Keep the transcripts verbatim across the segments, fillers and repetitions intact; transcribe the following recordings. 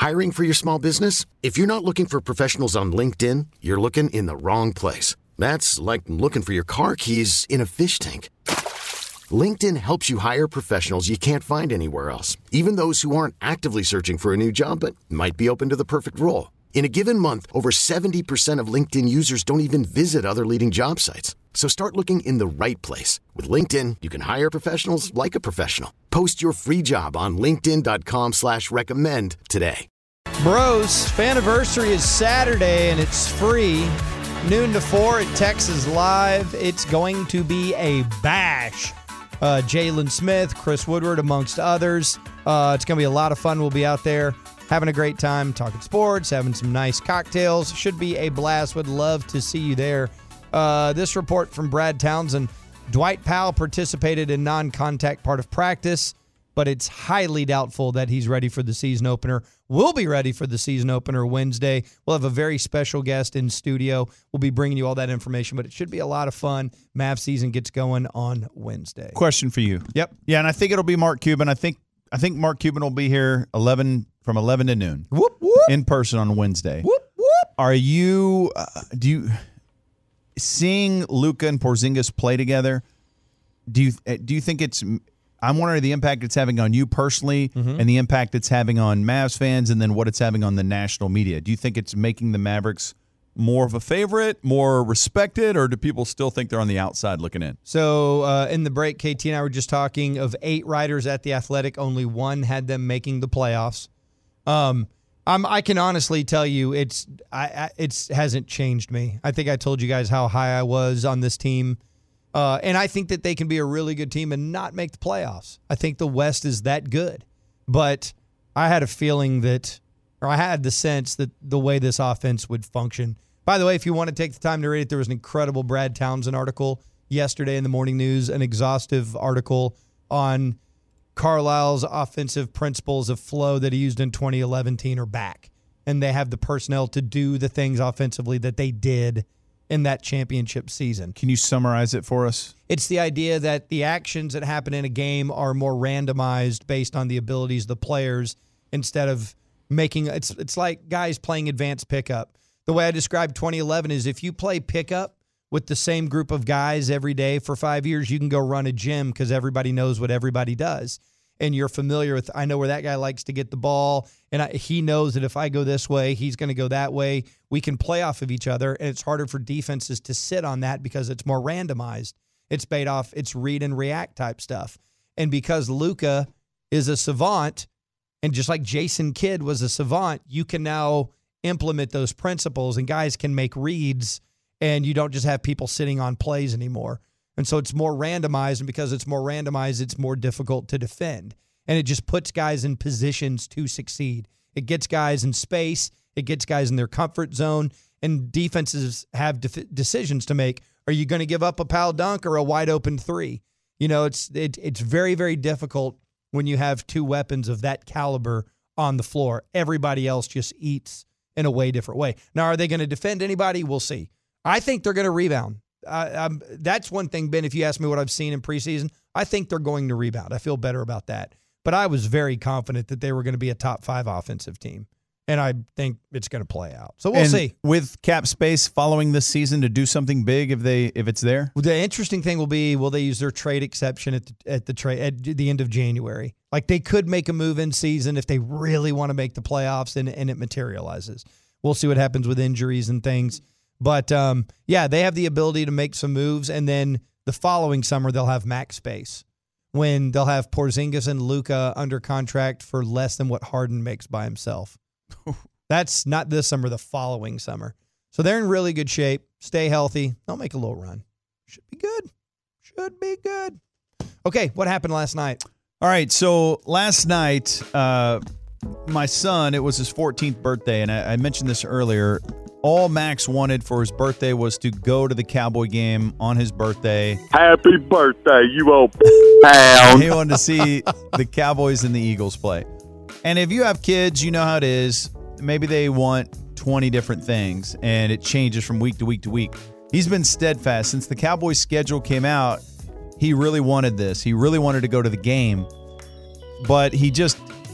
Hiring for your small business? If you're not looking for professionals on LinkedIn, you're looking in the wrong place. That's like looking for your car keys in a fish tank. LinkedIn helps you hire professionals you can't find anywhere else, even those who aren't actively searching for a new job but might be open to the perfect role. In a given month, over seventy percent of LinkedIn users don't even visit other leading job sites. So start looking in the right place. With LinkedIn, you can hire professionals like a professional. Post your free job on linkedin.com slash recommend today. Bros, Faniversary is Saturday and it's free. Noon to four at Texas Live. It's going to be a bash. Uh, Jalen Smith, Chris Woodward, amongst others. Uh, it's going to be a lot of fun. We'll be out there having a great time, talking sports, having some nice cocktails. Should be a blast. Would love to see you there. Uh, this report from Brad Townsend. Dwight Powell participated in non-contact part of practice, but it's highly doubtful that he's ready for the season opener. We'll be ready for the season opener Wednesday. We'll have a very special guest in studio. We'll be bringing you all that information, but it should be a lot of fun. Mav season gets going on Wednesday. Question for you. Yep. Yeah, and I think it'll be Mark Cuban. I think I think Mark Cuban will be here eleven from eleven to noon. Whoop, whoop. In person on Wednesday. Whoop, whoop. Are you uh, do you seeing Luka and Porzingis play together? Do you do you think it's I'm wondering the impact it's having on you personally mm-hmm. and the impact it's having on Mavs fans and then what it's having on the national media. Do you think it's making the Mavericks more of a favorite, more respected, or do people still think they're on the outside looking in? So uh, in the break, K T and I were just talking of eight writers at The Athletic. Only one had them making the playoffs. Um, I'm, I can honestly tell you it's I, I it's hasn't changed me. I think I told you guys how high I was on this team. Uh, and I think that they can be a really good team and not make the playoffs. I think the West is that good. But I had a feeling that, or I had the sense that the way this offense would function. By the way, if you want to take the time to read it, there was an incredible Brad Townsend article yesterday in the Morning News, an exhaustive article on Carlisle's offensive principles of flow that he used in twenty eleven are back. And they have the personnel to do the things offensively that they did in that championship season. Can you summarize it for us? It's the idea that the actions that happen in a game are more randomized based on the abilities of the players instead of making it's it's like guys playing advanced pickup. The way I described twenty eleven is if you play pickup with the same group of guys every day for five years, you can go run a gym because everybody knows what everybody does. And you're familiar with, I know where that guy likes to get the ball, and I, he knows that if I go this way, he's going to go that way. We can play off of each other, and it's harder for defenses to sit on that because it's more randomized. It's based off, it's read and react type stuff. And because Luka is a savant, and just like Jason Kidd was a savant, you can now implement those principles, and guys can make reads, and you don't just have people sitting on plays anymore. And so it's more randomized, and because it's more randomized, it's more difficult to defend. And it just puts guys in positions to succeed. It gets guys in space. It gets guys in their comfort zone. And defenses have def- decisions to make. Are you going to give up a Powell dunk or a wide open three? You know, it's it, it's very, very difficult when you have two weapons of that caliber on the floor. Everybody else just eats in a way different way. Now, are they going to defend anybody? We'll see. I think they're going to rebound. Uh, um, that's one thing, Ben, if you ask me what I've seen in preseason, I think they're going to rebound. I feel better about that. But I was very confident that they were going to be a top five offensive team. And I think it's going to play out. So we'll and see. With cap space following this season to do something big if they if it's there? The interesting thing will be, will they use their trade exception at the, at the trade at the end of January? Like they could make a move in season if they really want to make the playoffs and, and it materializes. We'll see what happens with injuries and things. But, um, yeah, they have the ability to make some moves, and then the following summer they'll have max space when they'll have Porzingis and Luka under contract for less than what Harden makes by himself. That's not this summer, the following summer. So they're in really good shape. Stay healthy. They'll make a little run. Should be good. Should be good. Okay, what happened last night? All right, so last night, uh, my son, it was his fourteenth birthday, and I, I mentioned this earlier. All Max wanted for his birthday was to go to the Cowboy game on his birthday. Happy birthday, you old pound. He wanted to see the Cowboys and the Eagles play. And if you have kids, you know how it is. Maybe they want twenty different things, and it changes from week to week to week. He's been steadfast. Since the Cowboys schedule came out, he really wanted this. He really wanted to go to the game. But he just,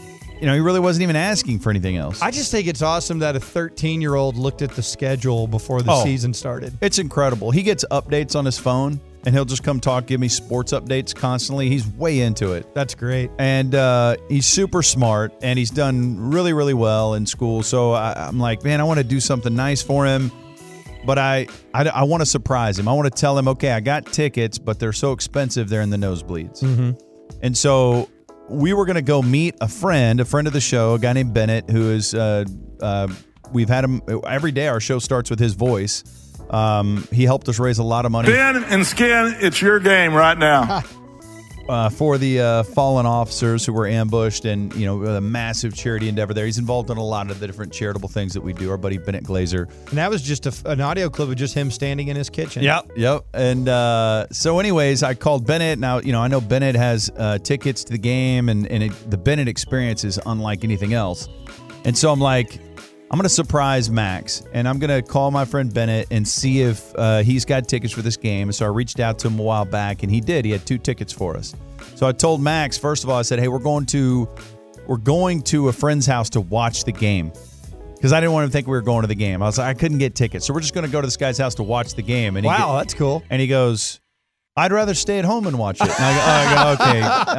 you know, he really wasn't even asking for anything else. I just think it's awesome that a thirteen-year-old looked at the schedule before the Oh. season started. It's incredible. He gets updates on his phone, and he'll just come talk, give me sports updates constantly. He's way into it. That's great. And uh, he's super smart, and he's done really, really well in school. So I, I'm like, man, I want to do something nice for him. But I, I, I want to surprise him. I want to tell him, okay, I got tickets, but they're so expensive, they're in the nosebleeds. Mm-hmm. And so we were going to go meet a friend, a friend of the show, a guy named Bennett, who is, uh, uh, we've had him every day. Our show starts with his voice. Um, he helped us raise a lot of money. Ben and Skin, it's your game right now. Uh, for the uh, fallen officers who were ambushed, and you know, a massive charity endeavor there. He's involved in a lot of the different charitable things that we do. Our buddy Bennett Glazer. And that was just a, an audio clip of just him standing in his kitchen. Yep, yep. And uh, so, anyways, I called Bennett. Now, you know, I know Bennett has uh, tickets to the game, and and it, the Bennett experience is unlike anything else. And so I'm like, I'm going to surprise Max, and I'm going to call my friend Bennett and see if uh, he's got tickets for this game. So I reached out to him a while back, and he did. He had two tickets for us. So I told Max, first of all, I said, hey, we're going to we're going to a friend's house to watch the game, because I didn't want him to think we were going to the game. I was like, I couldn't get tickets, so we're just going to go to this guy's house to watch the game. And he Wow, get- that's cool. And he goes, I'd rather stay at home and watch it. And I go, I go okay,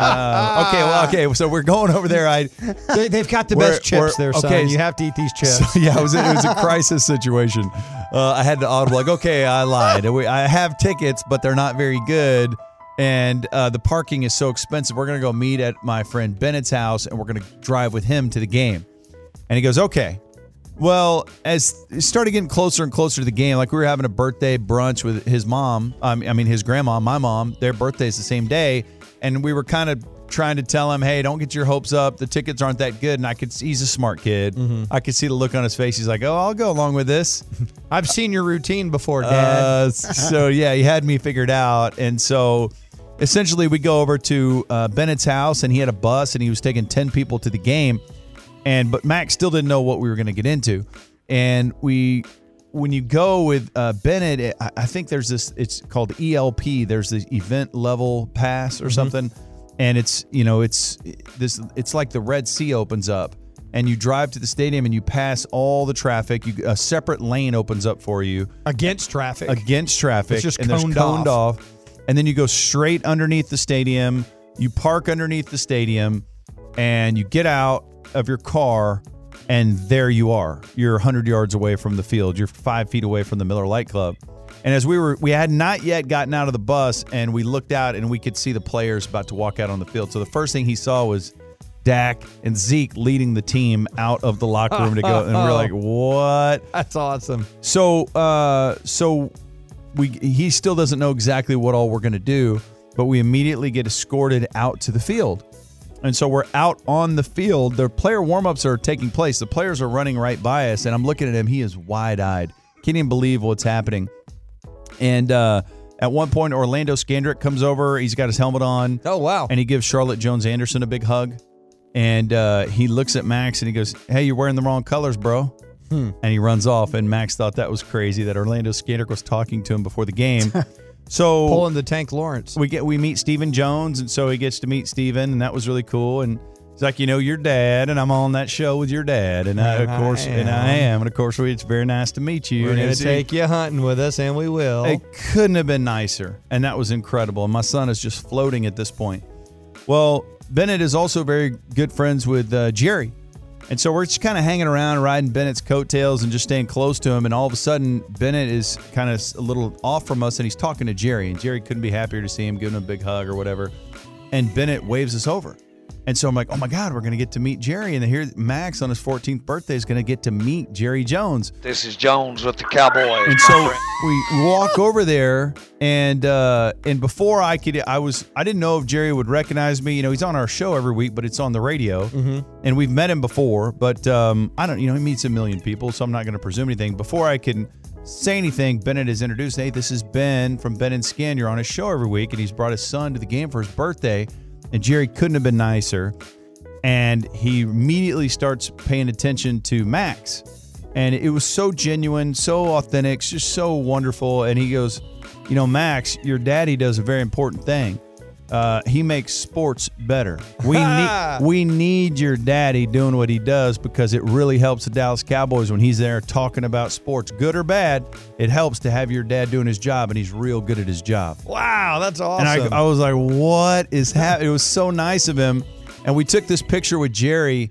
uh, okay, well, okay. So we're going over there. I They, they've got the We're- best chips we're- there, son. okay, You have to eat these chips. So, yeah, it was, a, it was a crisis situation. Uh, I had to audible, like, okay, I lied. We- I have tickets, but they're not very good. And uh, the parking is so expensive. We're going to go meet at my friend Bennett's house, and we're going to drive with him to the game. And he goes, okay. Well, as it started getting closer and closer to the game, like we were having a birthday brunch with his mom, um, I mean, his grandma, my mom, their birthday's the same day. And we were kind of trying to tell him, hey, don't get your hopes up. The tickets aren't that good. And I could see, he's a smart kid. Mm-hmm. I could see the look on his face. He's like, oh, I'll go along with this. I've seen your routine before, Dad. Uh, so, yeah, he had me figured out. And so essentially we go over to uh, Bennett's house, and he had a bus, and he was taking ten people to the game. And but Max still didn't know what we were going to get into. And we, when you go with uh, Bennett, it, I, I think there's this, it's called E L P. There's this event level pass or mm-hmm. something. And it's, you know, it's this, it's like the Red Sea opens up, and you drive to the stadium and you pass all the traffic. You, a separate lane opens up for you. Against traffic. Against traffic. It's just and there's coned coned off. off. And then you go straight underneath the stadium. You park underneath the stadium, and you get out of your car, and there you are. You're one hundred yards away from the field. You're five feet away from the Miller Lite Club. And as we were, we had not yet gotten out of the bus, and we looked out, and we could see the players about to walk out on the field. So the first thing he saw was Dak and Zeke leading the team out of the locker room to go, and we're like, what? That's awesome. So, uh, so we he still doesn't know exactly what all we're going to do, but we immediately get escorted out to the field. And so we're out on the field. The player warm-ups are taking place. The players are running right by us, and I'm looking at him. He is wide-eyed. Can't even believe what's happening. And uh, at one point, Orlando Scandrick comes over. He's got his helmet on. Oh, wow. And he gives Charlotte Jones-Anderson a big hug. And uh, he looks at Max, and he goes, hey, you're wearing the wrong colors, bro. Hmm. And he runs off, and Max thought that was crazy that Orlando Scandrick was talking to him before the game. So pulling the Tank Lawrence. We get we meet Stephen Jones, and so he gets to meet Stephen, and that was really cool. And it's like, you know, your dad, and I'm on that show with your dad, and I, of I course, am. and I am, and of course, we, it's very nice to meet you. We're and going to it's- take you hunting with us, and we will. It couldn't have been nicer, and that was incredible. And my son is just floating at this point. Well, Bennett is also very good friends with uh, Jerry. And so we're just kind of hanging around, riding Bennett's coattails and just staying close to him. And all of a sudden, Bennett is kind of a little off from us, and he's talking to Jerry. And Jerry couldn't be happier to see him, giving him a big hug or whatever. And Bennett waves us over. And so I'm like, oh, my God, we're going to get to meet Jerry. And here Max on his fourteenth birthday is going to get to meet Jerry Jones. This is Jones with the Cowboys. And so we walk over there, and uh, and before I could, I was I didn't know if Jerry would recognize me. You know, he's on our show every week, but it's on the radio, mm-hmm. and we've met him before. But um, I don't, you know, he meets a million people, so I'm not going to presume anything. Before I can say anything, Bennett is introduced. Hey, this is Ben from Ben and Skin. You're on his show every week, and he's brought his son to the game for his birthday. And Jerry couldn't have been nicer. And he immediately starts paying attention to Max. And it was so genuine, so authentic, just so wonderful. And he goes, you know, Max, your daddy does a very important thing. Uh, he makes sports better. We need we need your daddy doing what he does because it really helps the Dallas Cowboys when he's there talking about sports, good or bad. It helps to have your dad doing his job, and he's real good at his job. Wow, that's awesome. And I, I was like, what is happening? It was so nice of him. And we took this picture with Jerry,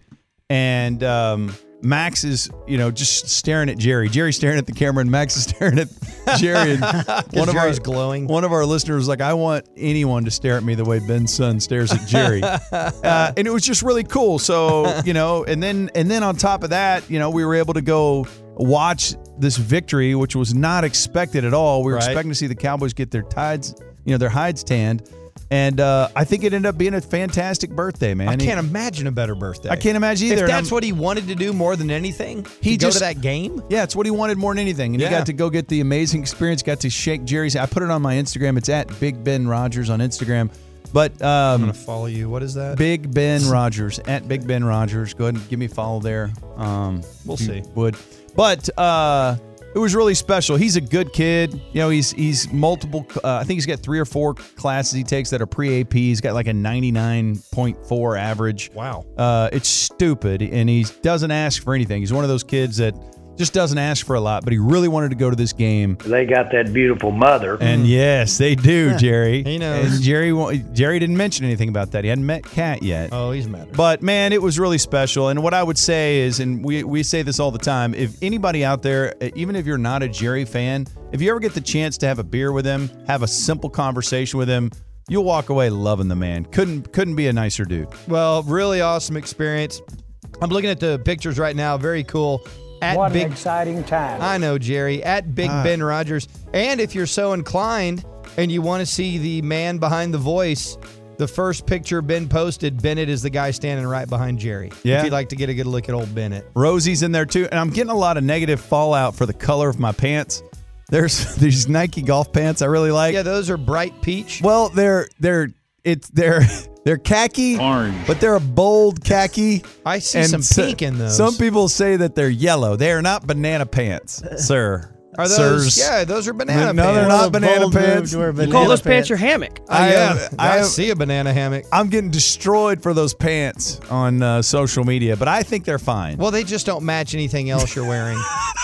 and um, Max is, you know, just staring at Jerry. Jerry's staring at the camera, and Max is staring at Jerry. And one of Jerry's our, glowing. One of our listeners was like, I want anyone to stare at me the way Ben's son stares at Jerry. uh, and it was just really cool. So, you know, and then and then on top of that, you know, we were able to go watch this victory, which was not expected at all. We were Right. expecting to see the Cowboys get their tides, you know, their hides tanned. And uh, I think it ended up being a fantastic birthday, man. I He- can't imagine a better birthday. I can't imagine either. If And that's I'm- what he wanted to do more than anything, He to go just- to that game. Yeah, it's what he wanted more than anything. And Yeah. he got to go get the amazing experience, got to shake Jerry's. I put it on my Instagram. It's at Big Ben Rogers on Instagram. But I'm um, gonna follow you. What is that? Big Ben Rogers, at Big Ben Rogers. Go ahead and give me a follow there. Um, We'll if you see. Would. But uh, it was really special. He's a good kid. You know, he's he's multiple. Uh, I think he's got three or four classes he takes that are pre-A P. He's got like a ninety-nine point four average. Wow. Uh, it's stupid, and he doesn't ask for anything. He's one of those kids that just doesn't ask for a lot, but he really wanted to go to this game. They got that beautiful mother. And yes, they do, Jerry. He knows. And Jerry, wa- Jerry didn't mention anything about that. He hadn't met Kat yet. Oh, he's mad. But man, it was really special. And what I would say is, and we, we say this all the time, if anybody out there, even if you're not a Jerry fan, if you ever get the chance to have a beer with him, have a simple conversation with him, you'll walk away loving the man. Couldn't couldn't be a nicer dude. Well, really awesome experience. I'm looking at the pictures right now. Very cool. At What Big, an exciting time. I know, Jerry. At Big Ben Rogers. And if you're so inclined and you want to see the man behind the voice, the first picture Ben posted, Bennett is the guy standing right behind Jerry. Yeah. If you'd like to get a good look at old Bennett. Rosie's in there too, and I'm getting a lot of negative fallout for the color of my pants. There's these Nike golf pants I really like. Yeah, those are bright peach. Well, they're they're it's they're they're khaki, Orange. but they're a bold khaki. I see And some so- pink in those. Some people say that they're yellow. They are not banana pants, sir. Are those? Sirs. Yeah, those are banana No, pants. they're not What a banana bold move pants. to wear You banana Call those pants. pants your hammock. I I, am- am, I I am- see a banana hammock. I'm getting destroyed for those pants on uh, social media, but I think they're fine. Well, they just don't match anything else you're wearing.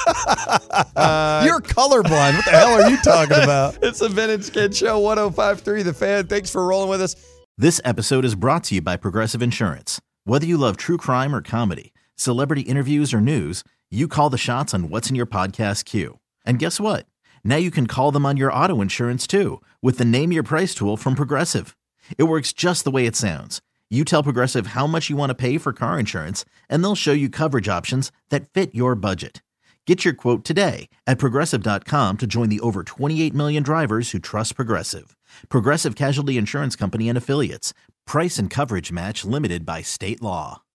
You're colorblind. What the hell are you talking about? It's the Vintage Kid Show, one oh five point three The Fan. Thanks for rolling with us. This episode is brought to you by Progressive Insurance. Whether you love true crime or comedy, celebrity interviews or news, you call the shots on what's in your podcast queue. And guess what? Now you can call them on your auto insurance too with the Name Your Price tool from Progressive. It works just the way it sounds. You tell Progressive how much you want to pay for car insurance, and they'll show you coverage options that fit your budget. Get your quote today at Progressive dot com to join the over twenty-eight million drivers who trust Progressive. Progressive Casualty Insurance Company and Affiliates. Price and coverage match limited by state law.